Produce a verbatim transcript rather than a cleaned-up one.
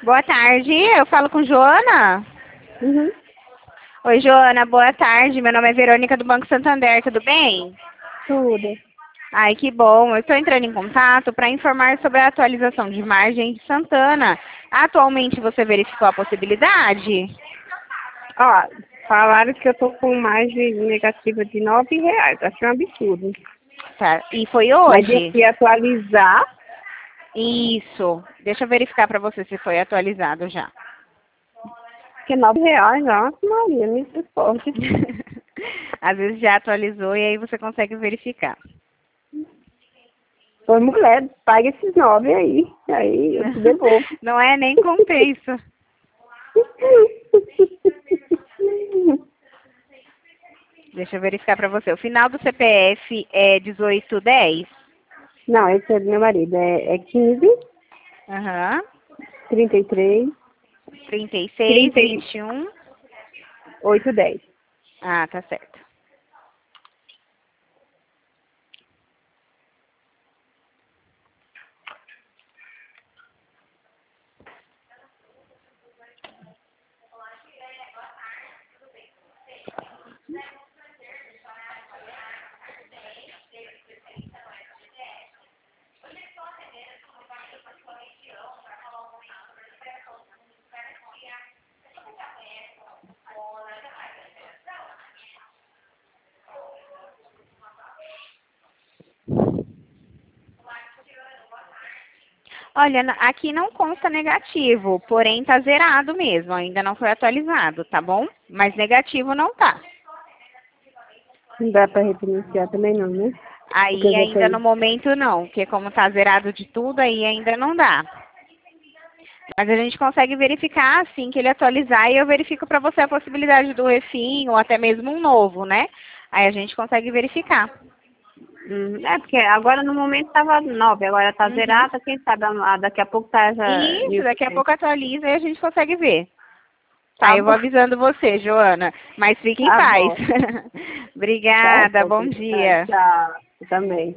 Boa tarde, eu falo com Joana. Uhum. Oi, Joana, boa tarde. Meu nome é Verônica do Banco Santander, tudo bem? Tudo. Ai, que bom. Eu estou entrando em contato para informar sobre a atualização de margem de Santana. Atualmente você verificou a possibilidade? Ó, falaram que eu tô com margem negativa de nove reais. Achei um absurdo. Tá. E foi Mas eu hoje? fui atualizar. Isso. Deixa eu verificar para você se foi atualizado já. Que nove reais, nossa Maria, me suporte. Às vezes já atualizou e aí você consegue verificar. Ô mulher, paga esses nove aí. Aí eu te devolvo. Não é nem compensa. Deixa eu verificar para você. O final do C P F é dezoito dez? Não, esse é do meu marido. É, é quinze, Aham. trinta e três, trinta e seis, trinta e vinte e um. oito, dez. Ah, tá certo. Olha, na- aqui não consta negativo, porém tá zerado mesmo, ainda não foi atualizado, tá bom? Mas negativo não tá. Não dá pra refinanciar também não, né? Porque Aí eu já ainda tenho. no momento não, porque como tá zerado de tudo, aí ainda não dá. Mas a gente consegue verificar assim que ele atualizar e eu verifico para você a possibilidade do refim ou até mesmo um novo, né? Aí a gente consegue verificar. Hum, é, porque agora no momento tava nove, agora tá Uhum. zerada, quem sabe ah, daqui a pouco tá já Isso, mil por daqui a cento. pouco atualiza e a gente consegue ver. Tá Aí eu vou bom, avisando você, Joana. Mas fique em tá paz. bom, tá Obrigada, bom, bom obrigada, dia. tchau, eu também.